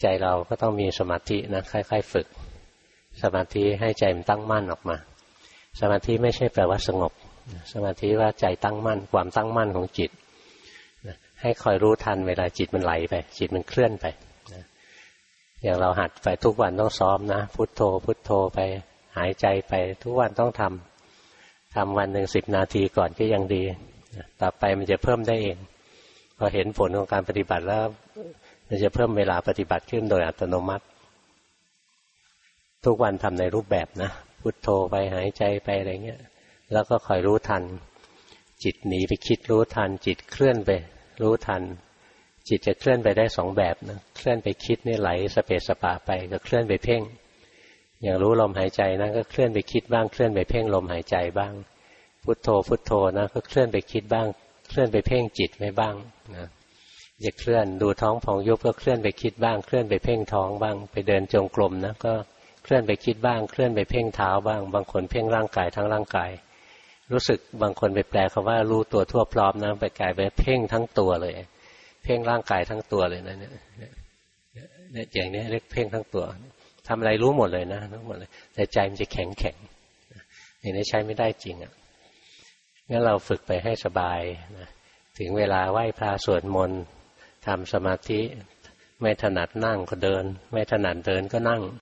ใจเราก็ต้องมีสมาธินะค่อยๆฝึกสมาธิให้ใจมันตั้งมั่นออกมาสมาธิไม่ใช่แปลว่าสงบสมาธิว่าใจตั้งมั่นความตั้งมั่นของจิตให้คอยรู้ทันเวลาจิตมันไหลไปจิตมันเคลื่อนไปอย่างเราหัดไปทุกวันต้องซ้อมนะพุทโธพุทโธไปหายใจไปทุกวันต้องทำวันหนึ่ง10 นาทีก่อนก็ยังดีต่อไปมันจะเพิ่มได้เองพอเห็นผลของการปฏิบัติแล้วมันจะเพิ่มเวลาปฏิบัติขึ้นโดยอัตโนมัติทุกวันทำในรูปแบบนะพุทโธไปหายใจไปอะไรเงี้ยแล้วก็คอยรู้ทันจิตหนีไปคิดรู้ทันจิตเคลื่อนไปรู้ทันจิตจะเคลื่อนไปได้2 แบบนะเคลื่อนไปคิดนี่ไหลสเปสสปะไปก็เคลื่อนไปเพ่งอย่างรู้ลมหายใจนะก็เคลื่อนไปคิดบ้างเคลื่อนไปเพ่งลมหายใจบ้างพุทโธพุทโธนะก็เคลื่อนไปคิดบ้างเคลื่อนไปเพ่งจิตไม่บ้างนะจะเคลื่อนดูท้องพองยุบก็เคลื่อนไปคิดบ้างเคลื่อนไปเพ่งท้องบ้างไปเดินจงกรมนะก็เคลื่อนไปคิดบ้างเคลื่อนไปเพ่งเท้าบ้างบางคนเพ่งร่างกายทั้งร่างกายรู้สึกบางคนไปแปลคำว่ารู้ตัวทั่วพร้อมนะไปกลายไปเพ่งทั้งตัวเลยเพ่งร่างกายทั้งตัวเลยนะเนี่ยอย่างนี้เรียกเพ่งทั้งตัวทำอะไรรู้หมดเลยนะทั้งหมดเลยแต่ใจมันจะแข็งอย่างนี้ใช้ไม่ได้จริงอ่ะงั้นเราฝึกไปให้สบายนะถึงเวลาไหว้พระสวดมนต์ทำสมาธิไม่ถนัดนั่งก็เดินไม่ถนัดเดินก็นั่ง